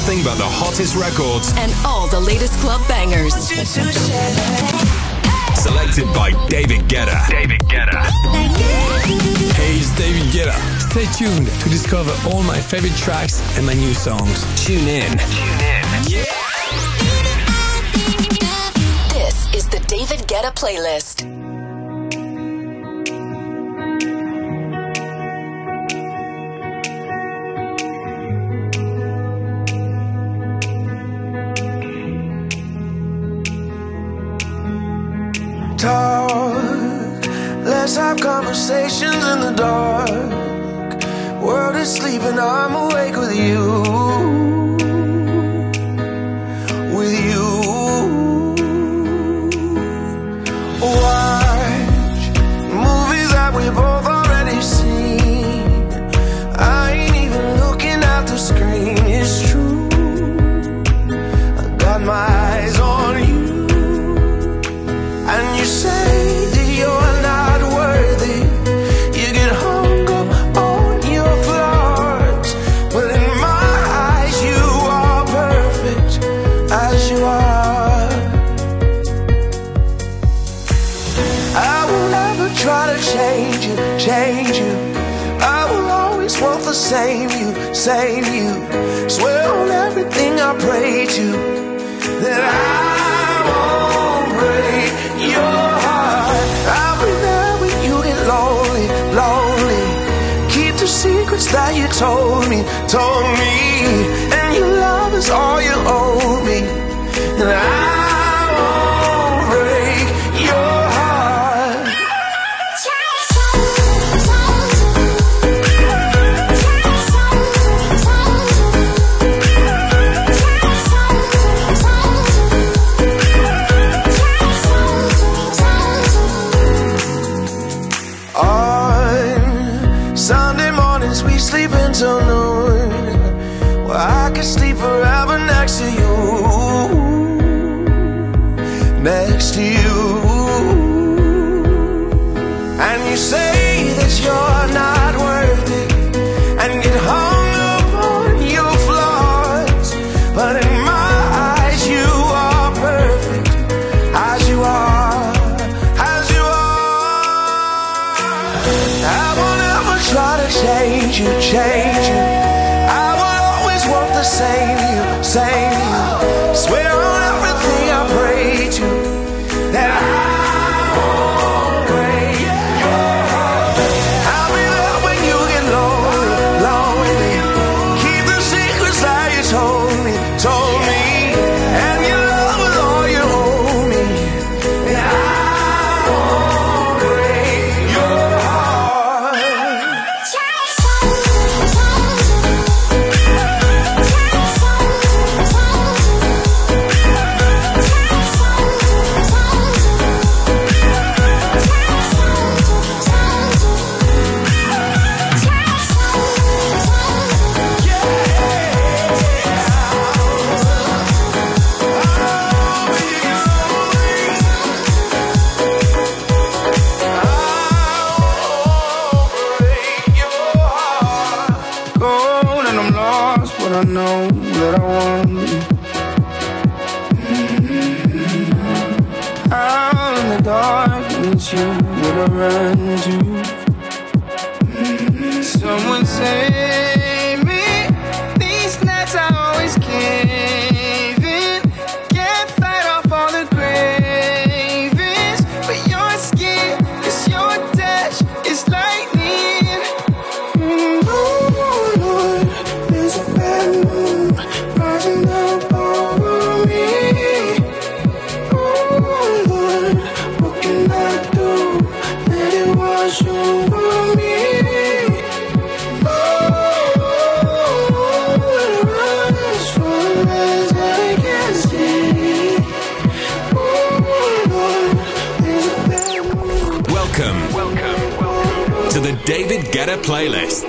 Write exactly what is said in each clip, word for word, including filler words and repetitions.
nothing but the hottest records and all the latest club bangers. Selected by David Guetta. David Guetta. Hey, it's David Guetta. Stay tuned to discover all my favorite tracks and my new songs. Tune in. Tune in. Yeah. This is the David Guetta playlist. Talk, let's have conversations in the dark. World is sleeping, I'm awake with you. With you. Watch movies that we both already seen. I ain't even looking at the screen, it's true. I got my eyes on you. And you say that you're not worthy. You get hung up on your flaws, but in my eyes you are perfect as you are. I will never try to change you, change you. I will always want the same you, same you. Swear on everything I pray to that I won't break your heart. I'll be there when you get lonely, lonely. Keep the secrets that you told me, told me. And your love is all you owe me. And I won't break your heart. Sleep until noon. Well, I could sleep forever next to you, next to you. And you say that you're not worthy and get hung up on your flaws, but in my eyes you are perfect as you are, as you are. I won't ever try to change you, change you. I will always want the same you, same you. Swear on everything I pray to that I won't break your heart. I'll be there when you get lonely, lonely. Keep the secrets that you told me, told me. And your love is all you owe me. And I won't break your heart. I know that I want you. Mm-hmm. Out in the darkness, you would have run to. Mm-hmm. Someone save me. These nights I always cave in. Can't fight off all the cravings, but your skin, it's your touch, it's lightning. Mm-hmm. There's a bad moon rising up over me. Oh Lord, what can I do? Let it wash over me. Oh, it runs for as I can see. Oh Lord, there's a bad moon. Welcome, welcome, welcome to the David Guetta playlist.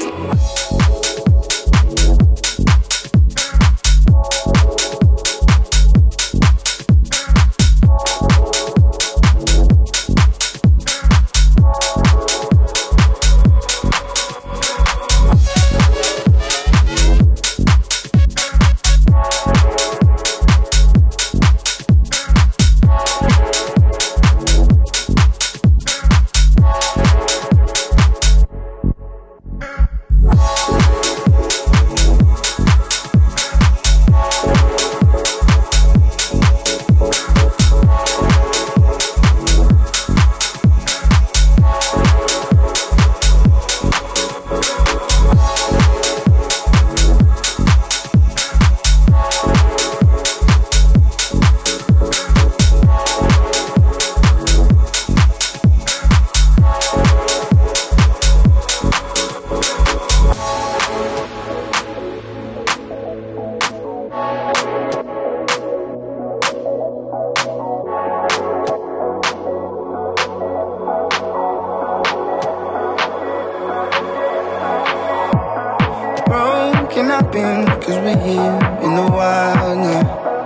stopping, cause we're here in the wild now.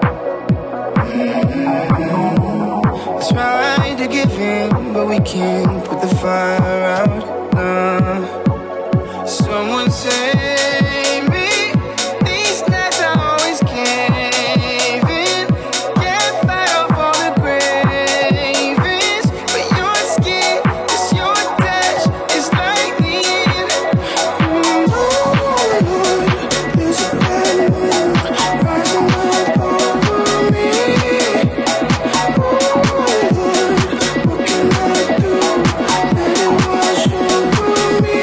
Mm-hmm. Trying to give in, but we can't put the fire out. Nah. Someone save me. These nights I always cave in. Can't fight off all the cravings, but your skin, it's your touch, it's like me. There's a bad moon rising up over me. Oh Lord, what can I do? Let it wash over me.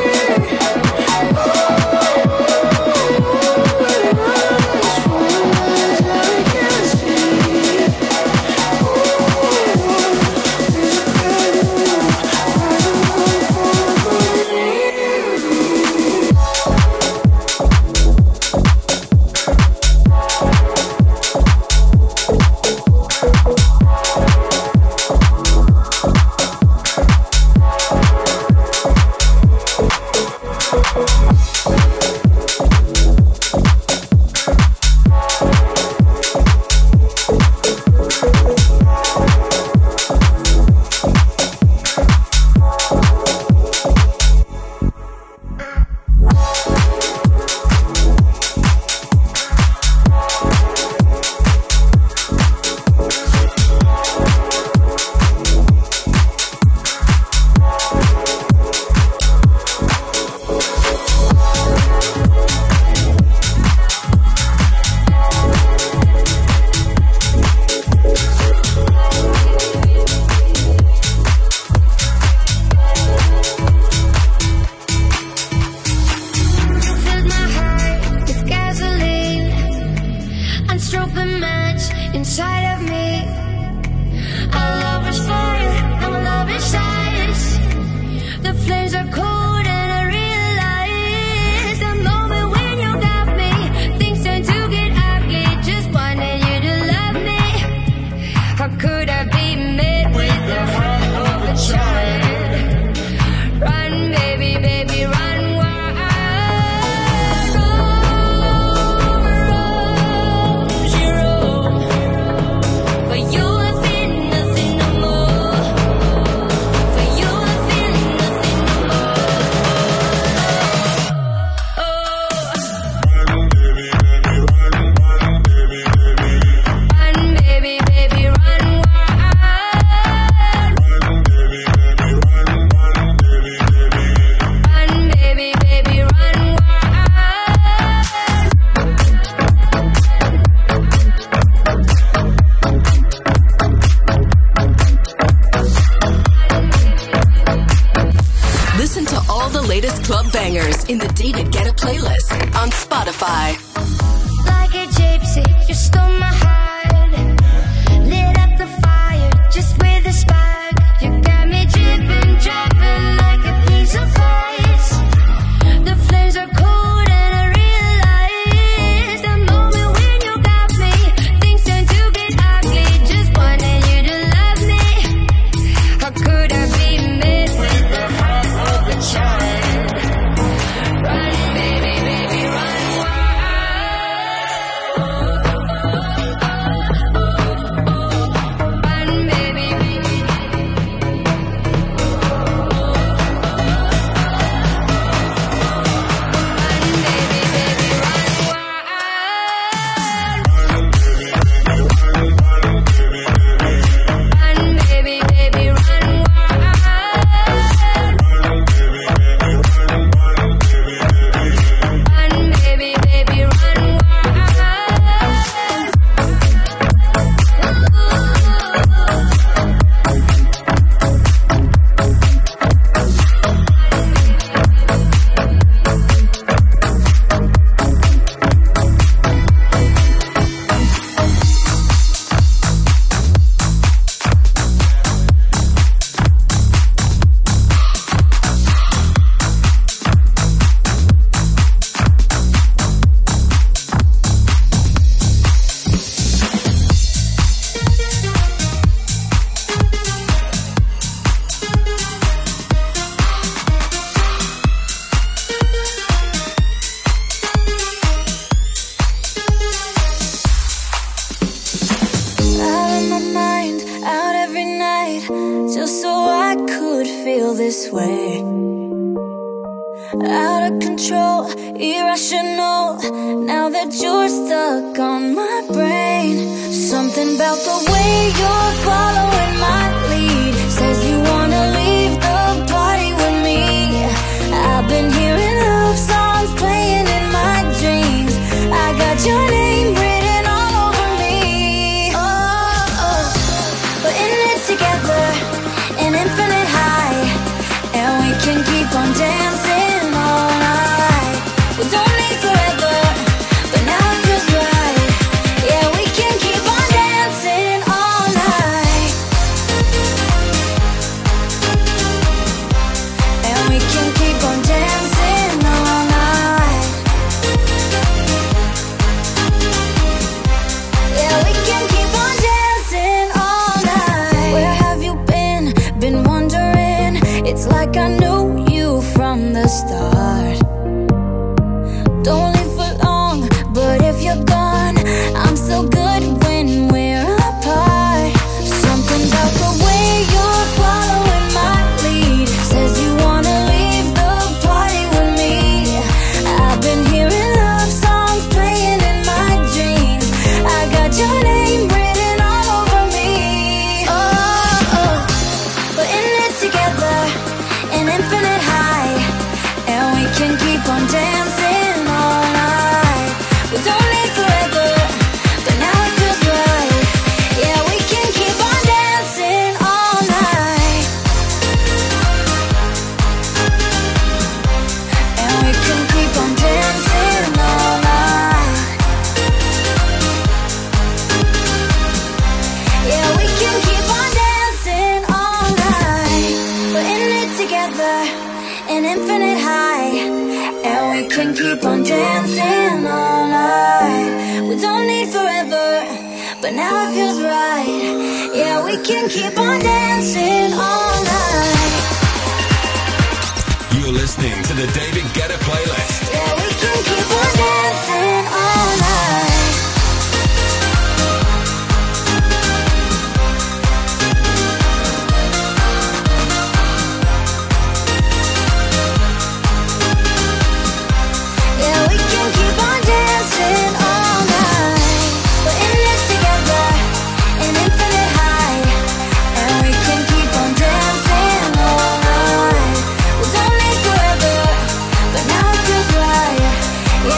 Club bangers in the David Guetta playlist on Spotify. Like a gypsy, you stole my heart, lit up the fire just with a spark. You got me dripping, dropping like a piece of ice. The flames are cold and I realize the moment when you got me, things turn to get ugly. Just wanted you to love me. How could I be made with the heart of a child? Run, baby, baby, run wild. Run, baby, baby. Run, this way. Out of control, irrational. Now that you're stuck on my brain, something about the way you're following my lead says you wanna leave the party with me. I've been hearing love songs playing in my dreams. I got your name written all over me. Oh, oh. We're in it together, an infinite high, and we can keep on dancing all night. We don't need forever, but now it feels right. Yeah, we can keep on dancing all night, and we can keep on dancing all night. Yeah, we can keep on dancing all night. Where have you been? Been wondering. It's like I knew you from the start. Don't live for long, but if you're gone, I'm so good when we're apart. Something about the way you're following my lead says you wanna leave the party with me. I've been hearing love songs playing in my dreams. I got your name written all over me. Oh, oh. We're in it together, an infinite high, and we can keep on dancing all night. We don't need forever, but now it feels right. Yeah, we can keep on dancing all night, and we can keep on dancing all night. Yeah, we can keep on dancing all night. We're in it together, an infinite high, and we can keep on dancing all night. We don't need forever, but now it feels right. Yeah, we can keep on dancing all night. You're listening to the David Guetta playlist. Yeah, we can keep on dancing all night. Yeah, we can keep on dancing all night. We're in it together, an infinite high, and we can keep on dancing all night. We don't need forever, but now it feels right.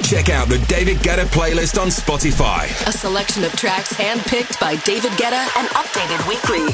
Check out the David Guetta playlist on Spotify. A selection of tracks handpicked by David Guetta and updated weekly.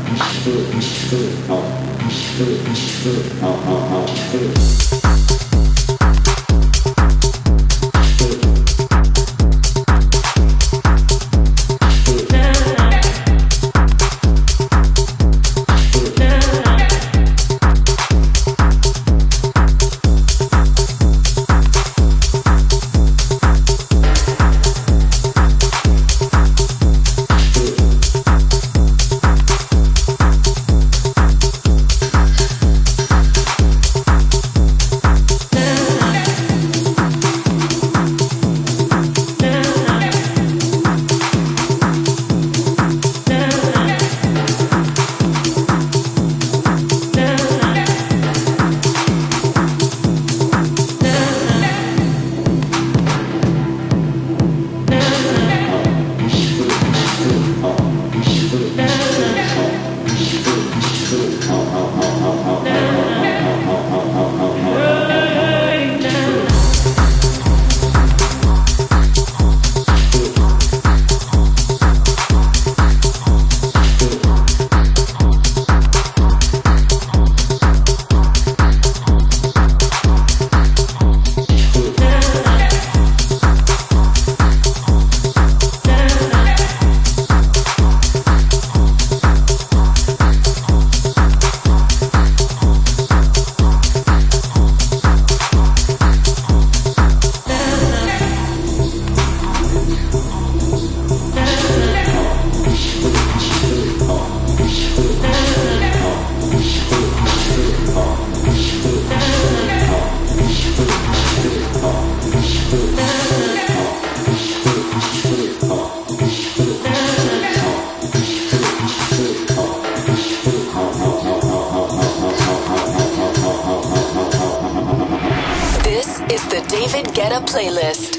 David Guetta playlist.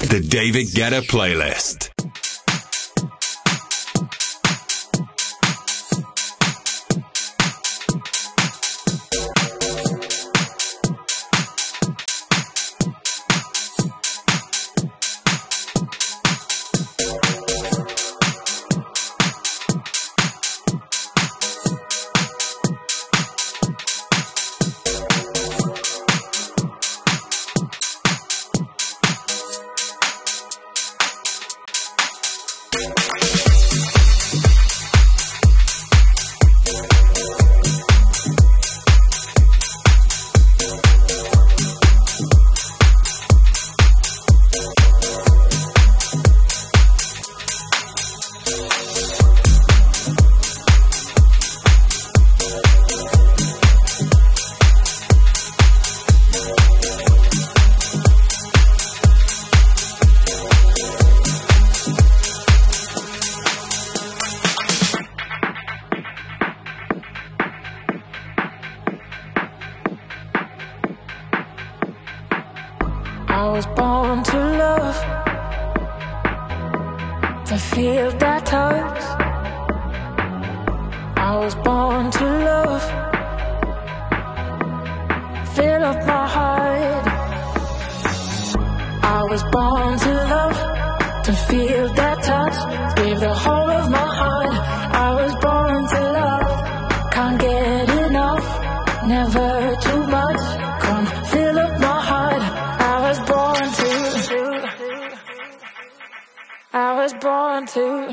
The David Guetta Playlist. I was born to love, to feel that touch. I was born to love, fill up my heart. I was born to love, to feel that touch, give the whole of my heart. I was born to love, can't get enough, never too much. Come fill up my heart. I was born to, I was born to.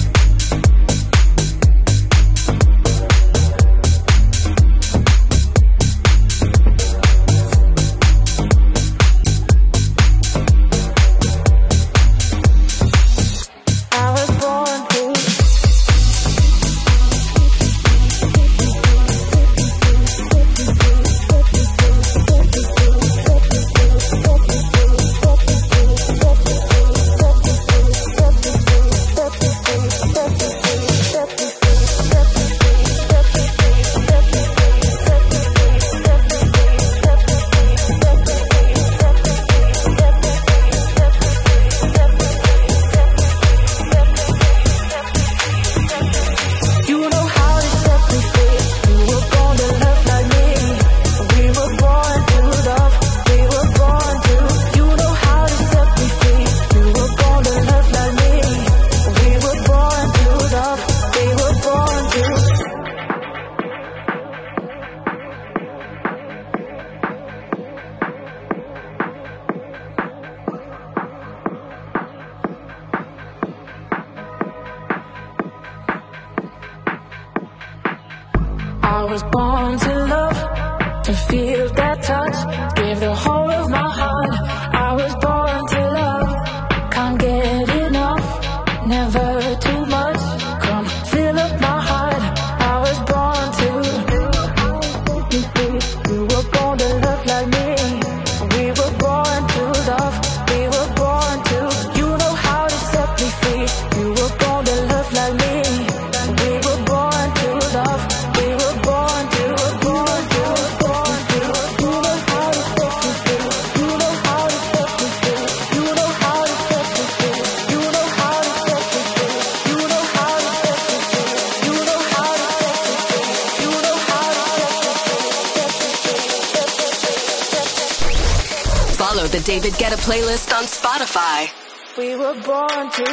I was born to love, to feel that touch, give the whole of my heart. I was born to love, can't get enough, never too much. Come fill up my heart. I was born to. You were born to love like me. We were born to love. We were born to. You know how to set me free. You were born to love like me. We were born to love. We were born to, born to, born to. You know how to set me free. You know how to set me free. You know how to set me free. You know how to set me free. You know how to set me free. You know how to set me free. You know how to set me free. Follow the David Guetta playlist on Spotify. We were born to.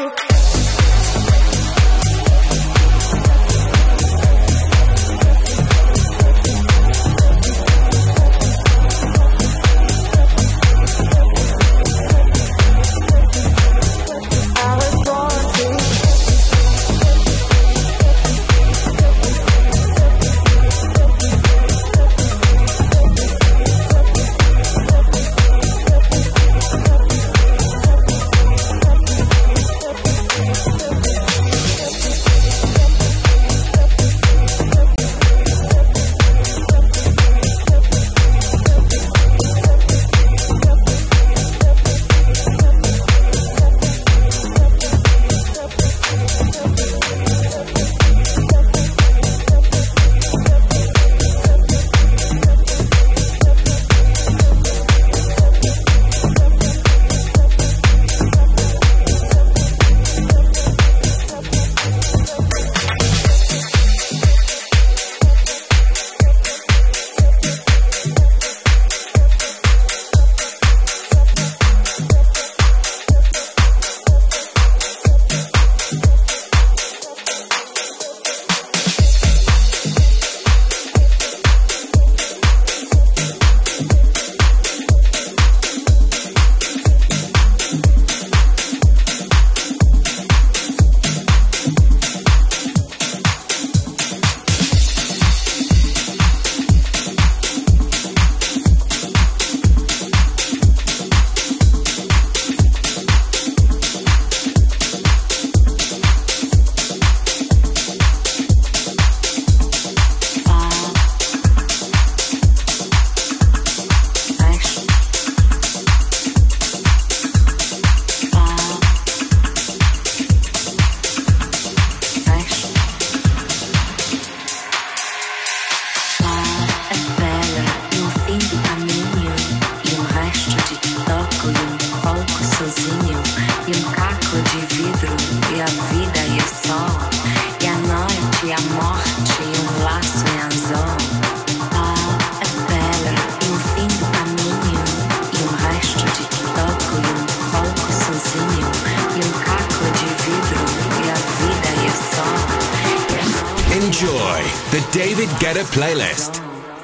The David Guetta Playlist.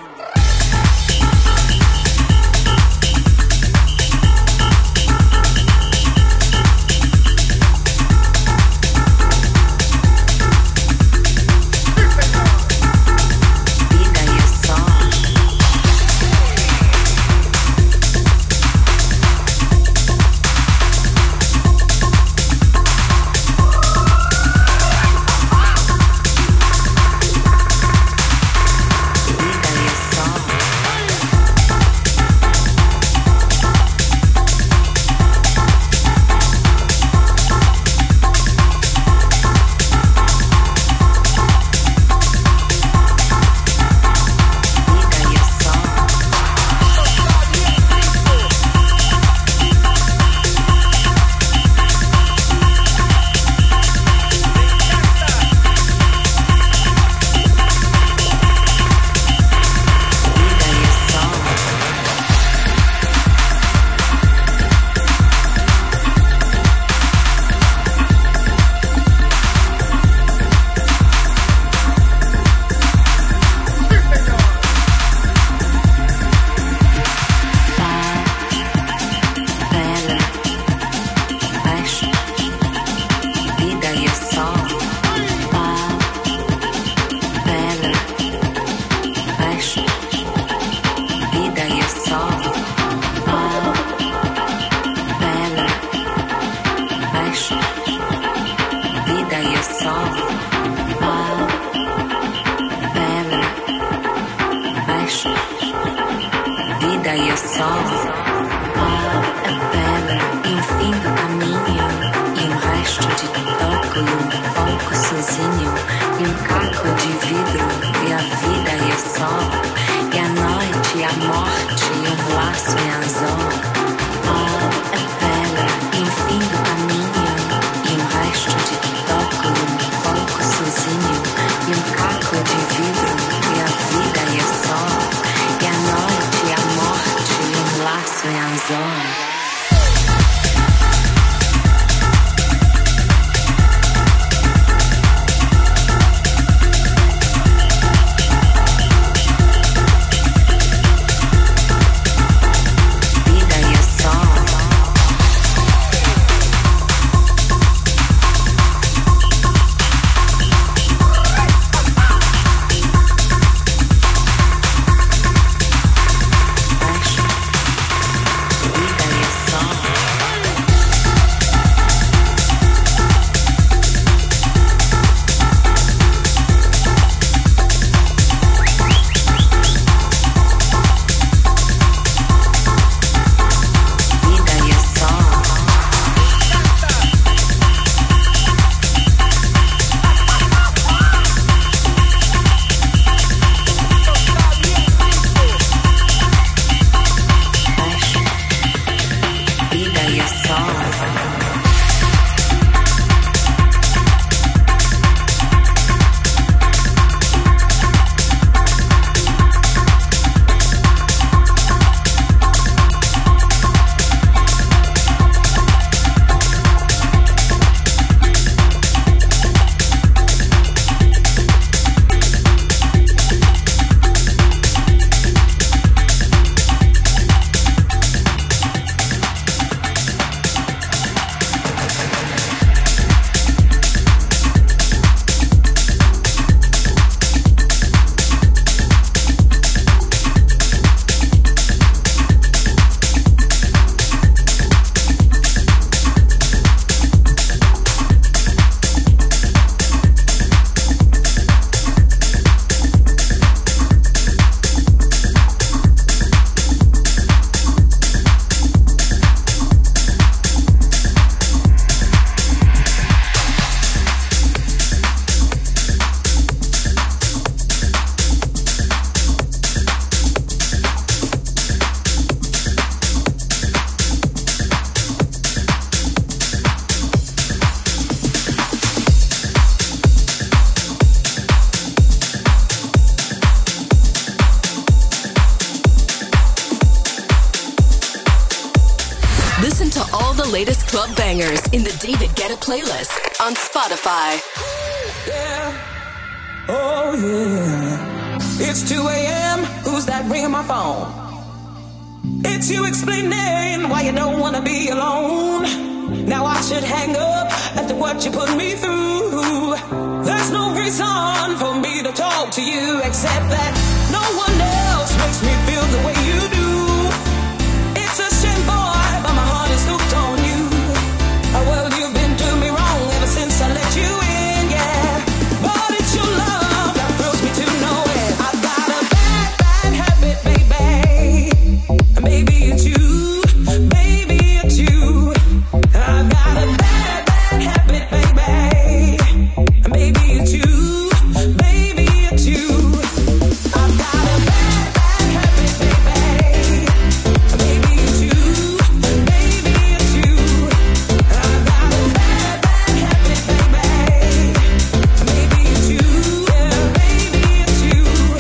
Listen to all the latest club bangers in the David Guetta playlist on Spotify. Yeah. Oh, yeah. It's two a.m. Who's that ringing my phone? It's you explaining why you don't wanna be alone. Now I should hang up after what you put me through. There's no reason for me to talk to you except that no one else makes me feel the way you do. It's a shame, boy, but my heart is hooked on you. Oh, well, you've been doing me wrong ever since I let you in, yeah. But it's your love that thrills me to know it. I've got a bad, bad habit, baby. Maybe it's you, maybe it's you. I've got a bad, bad habit, baby. Maybe it's you, maybe it's you. I've got a bad, bad habit, baby. Maybe it's you, maybe it's you. I've got a bad, bad habit, baby. Maybe it's you, yeah, maybe it's you.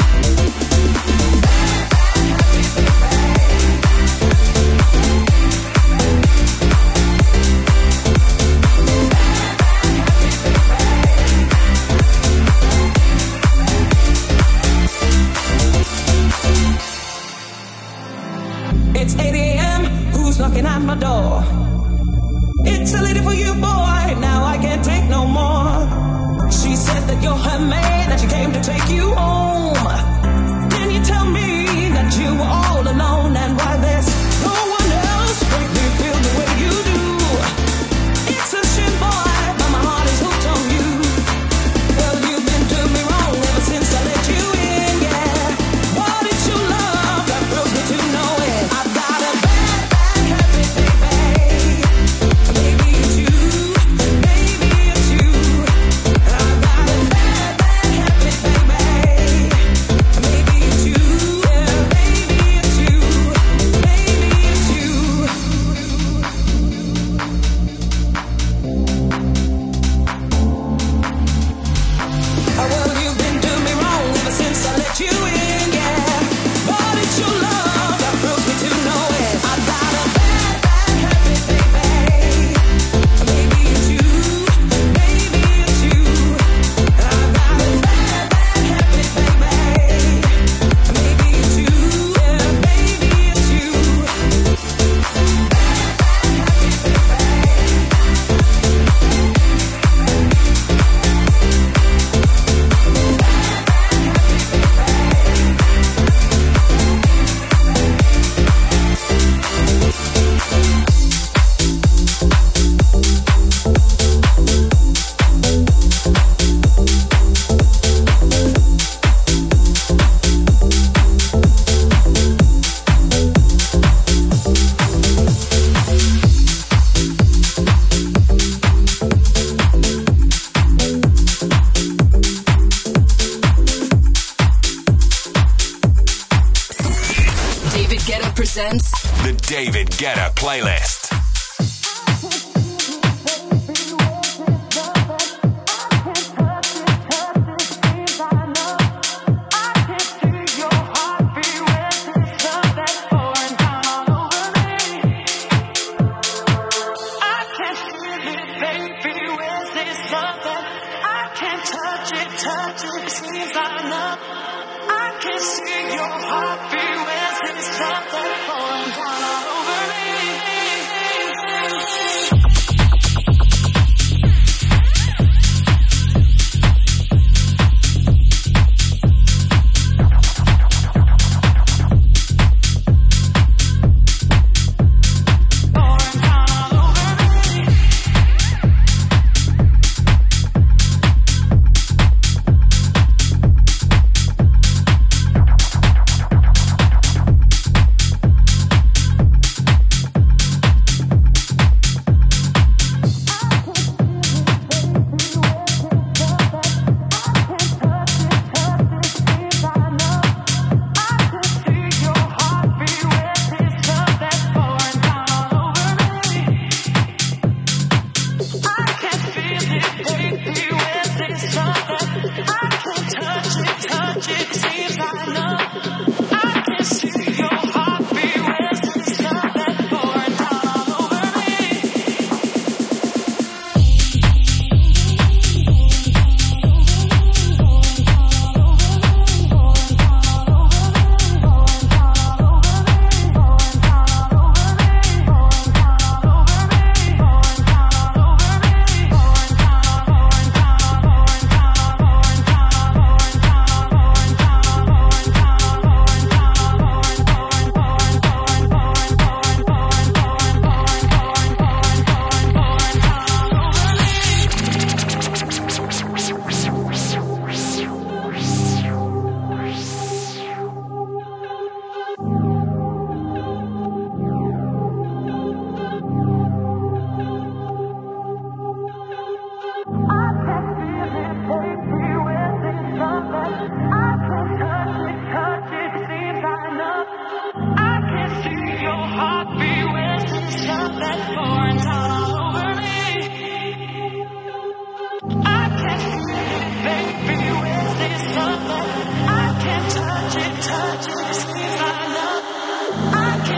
It's eight a.m. Who's knocking at my door? It's a lady for you, boy. Now I can't take no more. She says that you're her man, that she came to take you home. Can you tell me that you were all alone and why there's no one else make me feel the way you do? It's a shame, boy, but my heart is hooked on you. Well, you've been doing me wrong ever since I let you in, yeah. But it's your love that thrills me to know it. I've got a bad, bad habit, baby. Maybe it's you, maybe it's you. I've got a bad, bad habit, baby. Maybe it's you, yeah, maybe it's you, maybe it's you. Oh, well, you've been doing me wrong ever since I let you in, yeah. But it's your love that thrills me to know it. I've got a bad, bad habit, baby. Maybe it's you, maybe it's you. I've got a bad, bad habit, baby. Maybe it's you, yeah, maybe it's you. David Guetta presents The David Guetta Playlist. Heartbeat, where's this love that's pouring down all over me?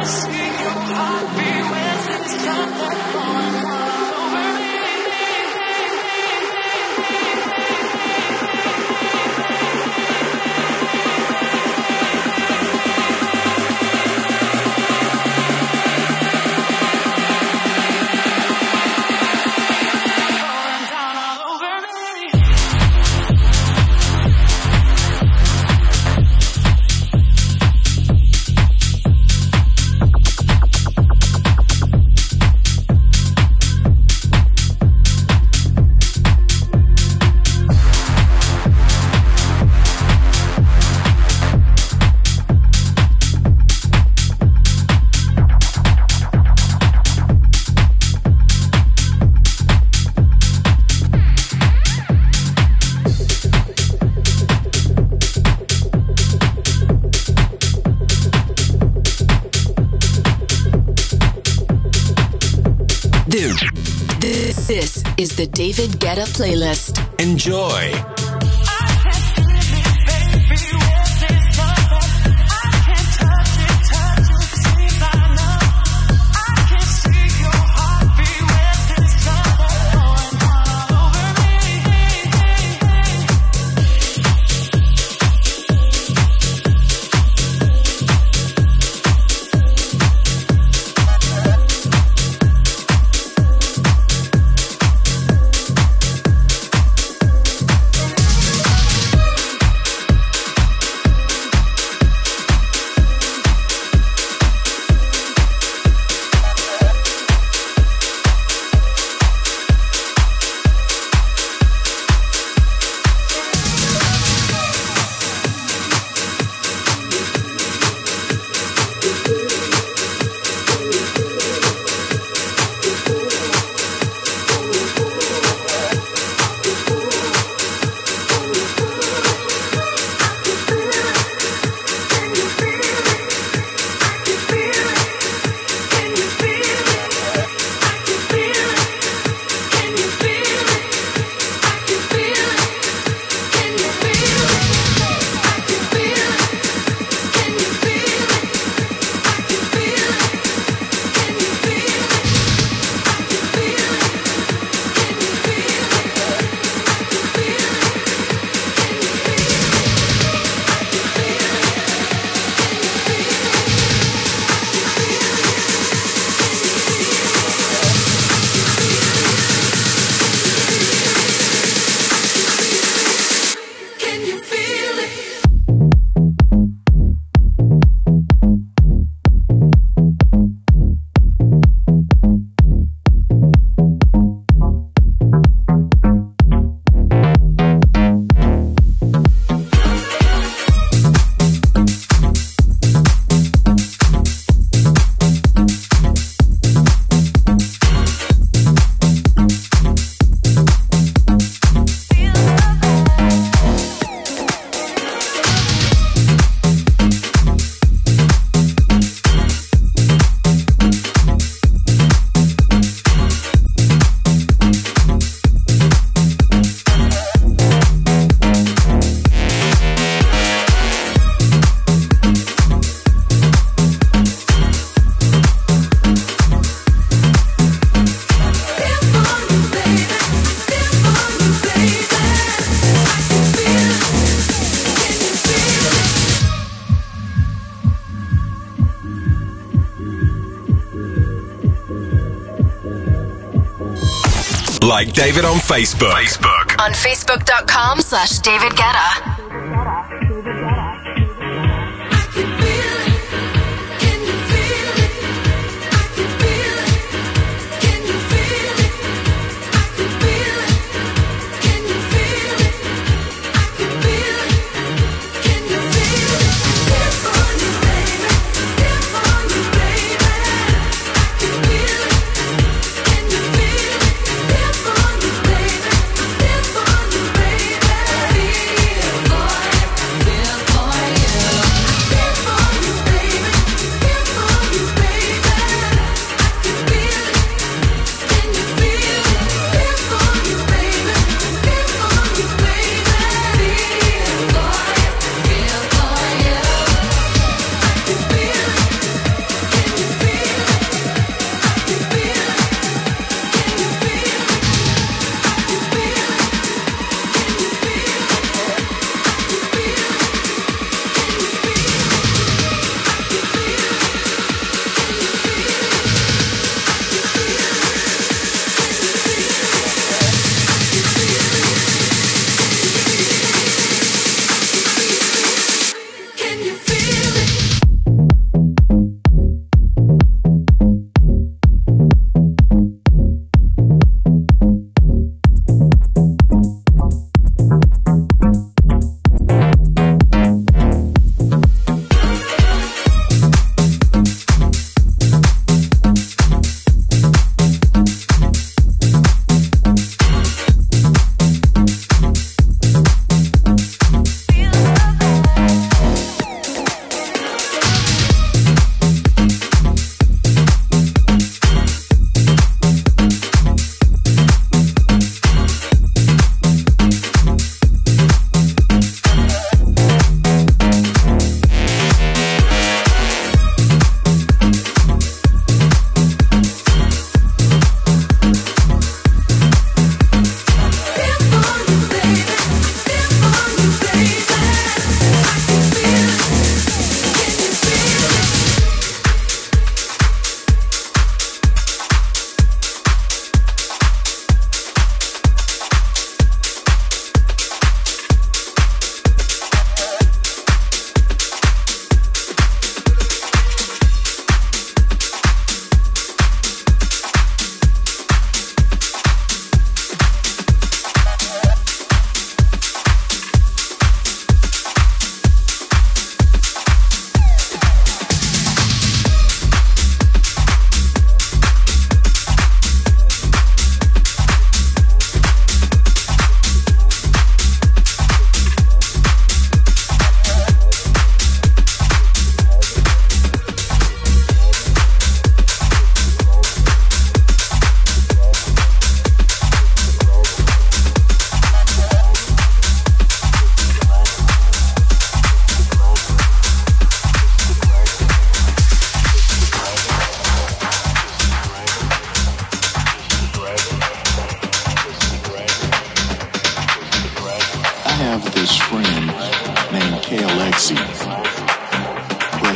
This is the David Guetta playlist. Enjoy. Like David on Facebook. Facebook. On Facebook.com slash David Guetta. Go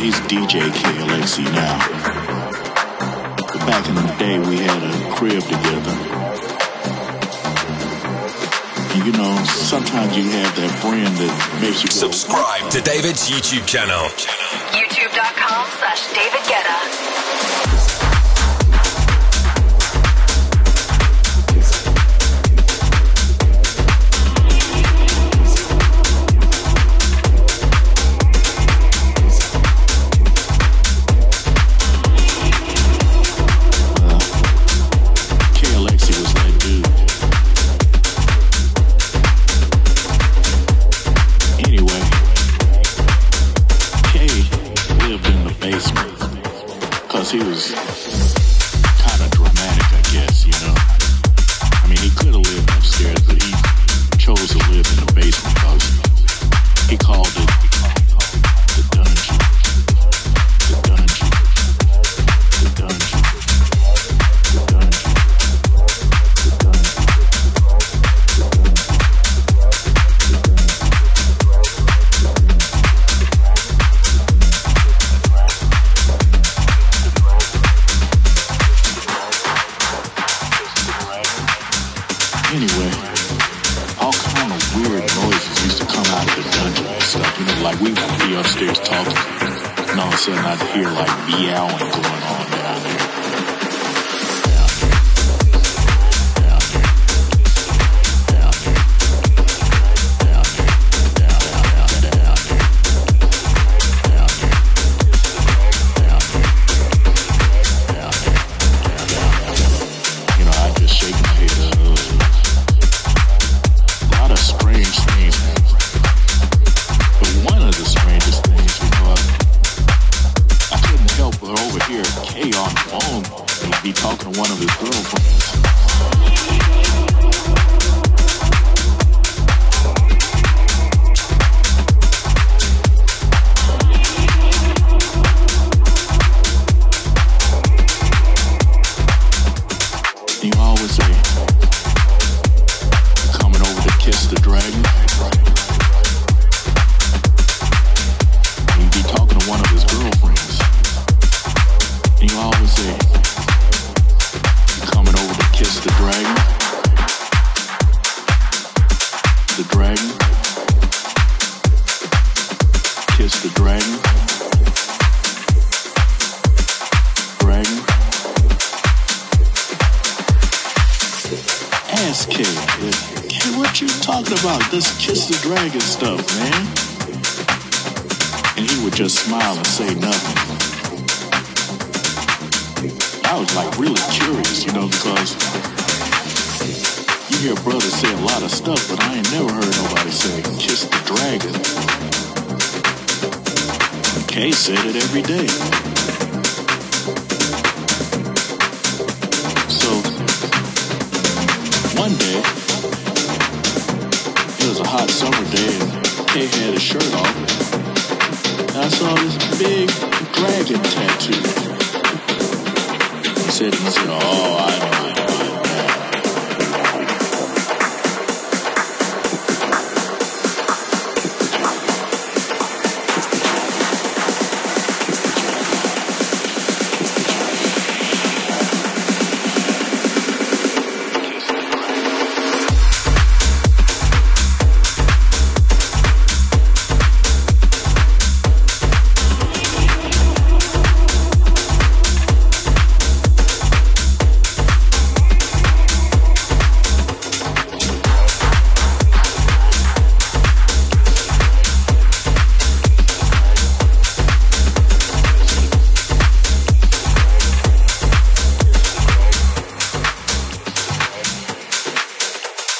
he's D J K L X C now. But back in the day, we had a crib together. And you know, sometimes you have that friend that makes you go. Subscribe to David's YouTube channel. YouTube.com slash David Guetta. He was kind of dramatic, I guess, you know. I mean, he could have lived upstairs, but he chose to live in the basement because he called it the dungeon. The dungeon. The dungeon. The dungeon. The dungeon. Anyway, all kind of weird noises used to come out of the dungeon and stuff. You know, like we would be upstairs talking, and all of a sudden I'd hear like meowing going on down there. Down there. Down there. Down there. Down there. Down there. Down there. Down there. Down there. Down there. You know, I just shake my head up. Strange things, but one of the strangest things, you know, I, I couldn't help but overhear Kay on the phone and be talking to one of his girlfriends. You always say, kiss the dragon. He'd be talking to one of his girlfriends. And you always say, you coming over to kiss the dragon? The dragon? Kiss the dragon? Dragon? Ask Kay. Hey, what you talking about? This kiss the dragon stuff, man. And he would just smile and say nothing. I was like really curious, you know, because you hear brothers say a lot of stuff, but I ain't never heard nobody say kiss the dragon. And Kay said it every day. So one day, it was a hot summer day and Kay had his shirt off. And I saw this big dragon tattoo. He said, he said, oh, I know it.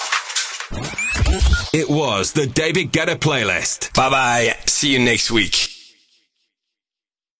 It was the David Guetta playlist. Bye bye. See you next week.